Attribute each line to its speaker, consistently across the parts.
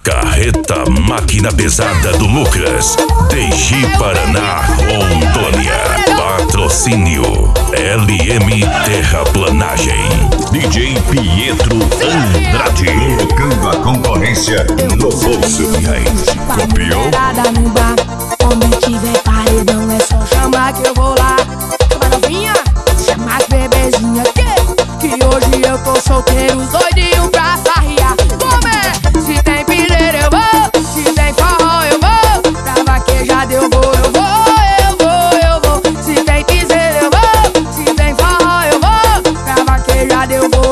Speaker 1: Carreta Máquina Pesada do Lucas, DG Paraná, Rondônia. Patrocínio LM Terraplanagem. DJ Pietro Andrade.
Speaker 2: Colocando a concorrência no bolso.
Speaker 1: E aí, copiou?
Speaker 3: Onde tiver paredão é só chamar que eu vou lá. Chama novinha, chama as bebezinhas que hoje eu tô solteiro, doidinho pra farrear. Como é? Se tem piseira eu vou, se tem forró eu vou, pra vaquejada eu vou. Se tem piseira eu vou, se tem forró eu vou, pra vaquejada eu vou.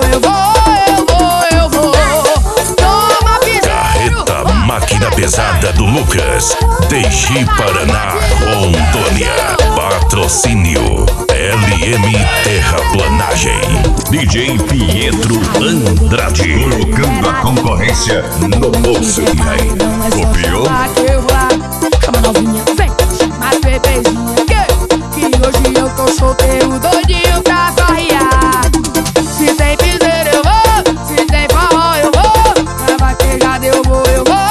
Speaker 3: Toma piseiro.
Speaker 1: Carreta Máquina Pesada do Lucas, DG Paraná, Rondônia. Patrocínio LM Terraplanagem. DJ Pietro Andrade.
Speaker 2: Colocando a concorrência no bolso.
Speaker 1: E aí, copiou?
Speaker 3: Chama novinha, vem, chama as bebezinhas que hoje eu tô solteiro, doidinho pra farrear. Se tem piseira eu vou, se tem forró eu vou, pra vaquejada eu vou.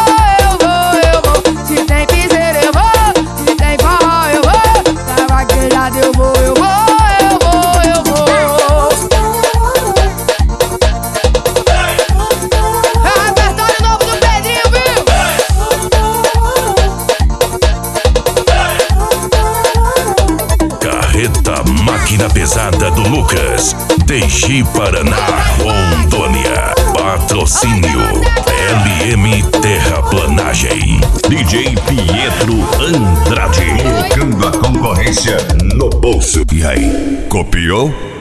Speaker 3: Se tem piseira eu vou, se tem forró eu vou, pra vaquejada eu vou. Repertório novo do Pedrinho, viu?
Speaker 1: Carreta Máquina Pesada do Lucas, DG Paraná, Rondônia. Patrocínio LM Terraplanagem. DJ Pietro Andrade.
Speaker 2: Colocando a concorrência no bolso.
Speaker 1: E aí, copiou?